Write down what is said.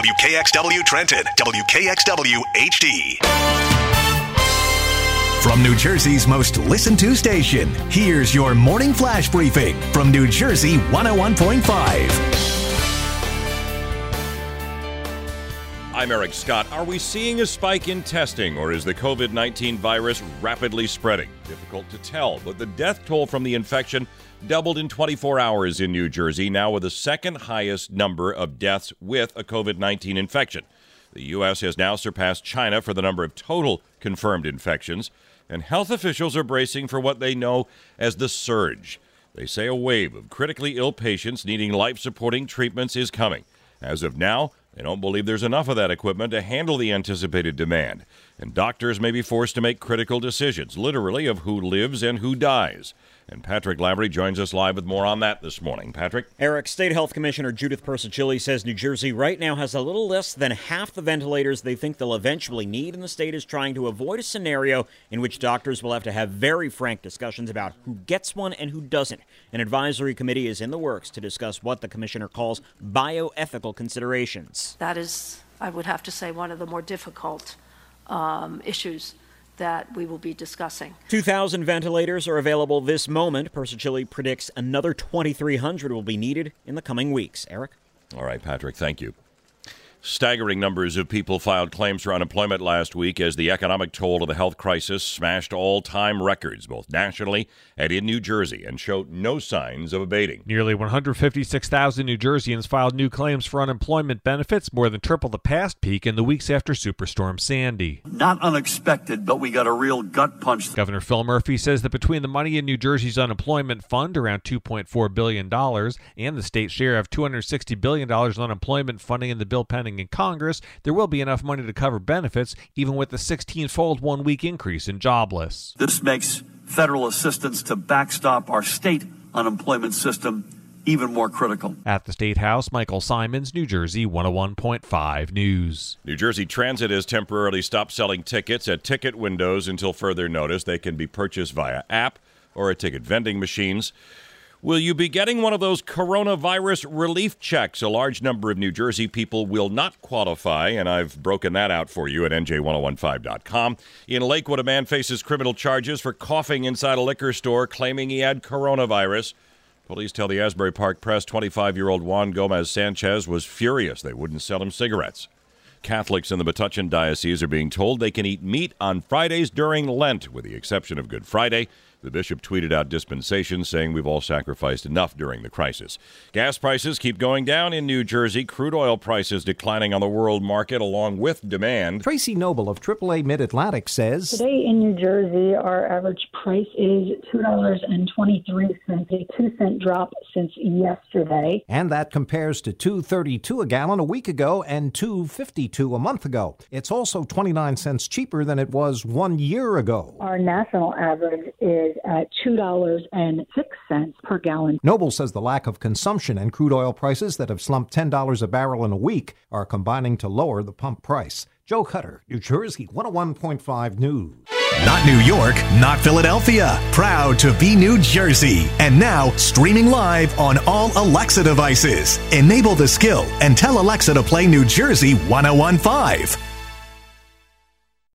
WKXW Trenton, WKXW HD. From New Jersey's most listened to station, here's your morning flash briefing from New Jersey 101.5. I'm Eric Scott. Are we seeing a spike in testing, or is the COVID-19 virus rapidly spreading? Difficult to tell, but the death toll from the infection doubled in 24 hours in New Jersey, now with the second highest number of deaths with a COVID-19 infection. The U.S. has now surpassed China for the number of total confirmed infections, and health officials are bracing for what they know as the surge. They say a wave of critically ill patients needing life-supporting treatments is coming. As of now, they don't believe there's enough of that equipment to handle the anticipated demand, and doctors may be forced to make critical decisions, literally, of who lives and who dies. And Patrick Lavery joins us live with more on that this morning. Patrick? Eric, State Health Commissioner Judith Persicilli says New Jersey right now has a little less than half the ventilators they think they'll eventually need, and the state is trying to avoid a scenario in which doctors will have to have very frank discussions about who gets one and who doesn't. An advisory committee is in the works to discuss what the commissioner calls bioethical considerations. That is, I would have to say, one of the more difficult issues that we will be discussing. 2,000 ventilators are available this moment. Persicilli predicts another 2,300 will be needed in the coming weeks. Eric? All right, Patrick, thank you. Staggering numbers of people filed claims for unemployment last week as the economic toll of the health crisis smashed all-time records, both nationally and in New Jersey, and showed no signs of abating. Nearly 156,000 New Jerseyans filed new claims for unemployment benefits, more than triple the past peak in the weeks after Superstorm Sandy. Not unexpected, but we got a real gut punch. Governor Phil Murphy says that between the money in New Jersey's unemployment fund, around $2.4 billion, and the state share of $260 billion in unemployment funding in the bill pending in Congress, there will be enough money to cover benefits, even with the 16-fold one-week increase in jobless. This makes federal assistance to backstop our state unemployment system even more critical. At the State House, Michael Simons, New Jersey 101.5 News. New Jersey Transit has temporarily stopped selling tickets at ticket windows until further notice. They can be purchased via app or at ticket vending machines. Will you be getting one of those coronavirus relief checks? A large number of New Jersey people will not qualify, and I've broken that out for you at NJ1015.com. In Lakewood, a man faces criminal charges for coughing inside a liquor store, claiming he had coronavirus. Police tell the Asbury Park Press 25-year-old Juan Gomez Sanchez was furious they wouldn't sell him cigarettes. Catholics in the Metuchen Diocese are being told they can eat meat on Fridays during Lent, with the exception of Good Friday. The bishop tweeted out dispensation, saying we've all sacrificed enough during the crisis. Gas prices keep going down in New Jersey. Crude oil prices declining on the world market along with demand. Tracy Noble of AAA Mid-Atlantic says, today in New Jersey, our average price is $2.23, a 2-cent drop since yesterday. And that compares to $2.32 a gallon a week ago and $2.52 a month ago. It's also 29 cents cheaper than it was 1 year ago. Our national average is at $2.06 per gallon. Noble says the lack of consumption and crude oil prices that have slumped $10 a barrel in a week are combining to lower the pump price. Joe Cutter, New Jersey 101.5 News. Not New York, not Philadelphia. Proud to be New Jersey. And now, streaming live on all Alexa devices. Enable the skill and tell Alexa to play New Jersey 101.5.